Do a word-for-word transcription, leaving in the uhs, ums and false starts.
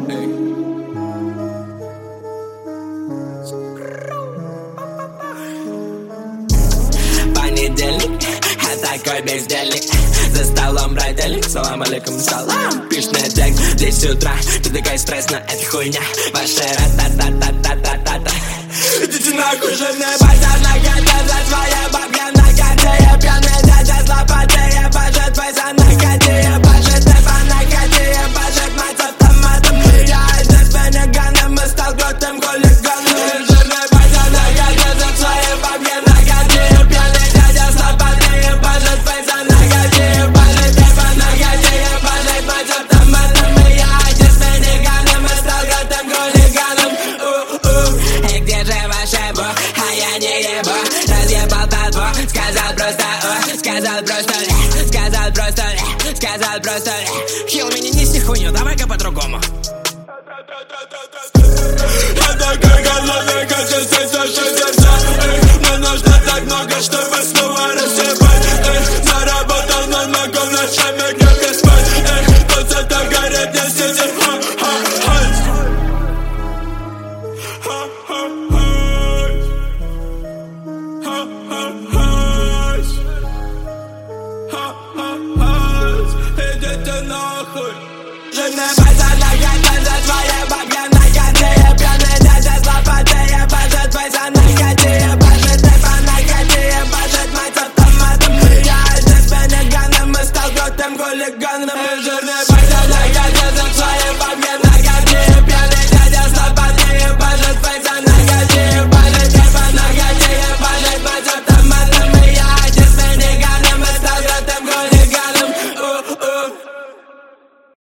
Понедельник, я такой бездельник. За столом брателик, салам алейкум, салам. Пишный текст, в десять утра. Ты такая стресс, но это хуйня. Ваша ра-та-та-та-та-та-та-та. Идите нахуй, жирная база, нагадя за твоя бабья, нагадя. Я пьяный дядя с лопатой, я бажет твой нагадя. Я бажет эфа, нагадя, я бажет мать автоматом. Я здесь бенеганом, мы стал крутым хулиганом. Жирная база, нагадя за твоя бабья, нагадя. Я пьяный дядя с лопатой, я бажет твой нагадя. Я бажет эфа, нагадя, я бажет мать автоматом. Я здесь бенеганом, мы стал крутым хулиганом. Эй, где же ваша бо? А я не ебу. Разъебал толпу, сказал просто о, сказал просто ля, сказал просто ля, сказал просто ля. Хил, меня неси хуйню, давай-ка по-другому. Я такой голодный, хочу здесь наши сердца. Мне нужно так много, чтобы снова рассыпать. Заработал, но могу ночами крепко спать. Тут это горит, не сидит. Идите нахуй. Жирная база, нагадя за твоя бабья.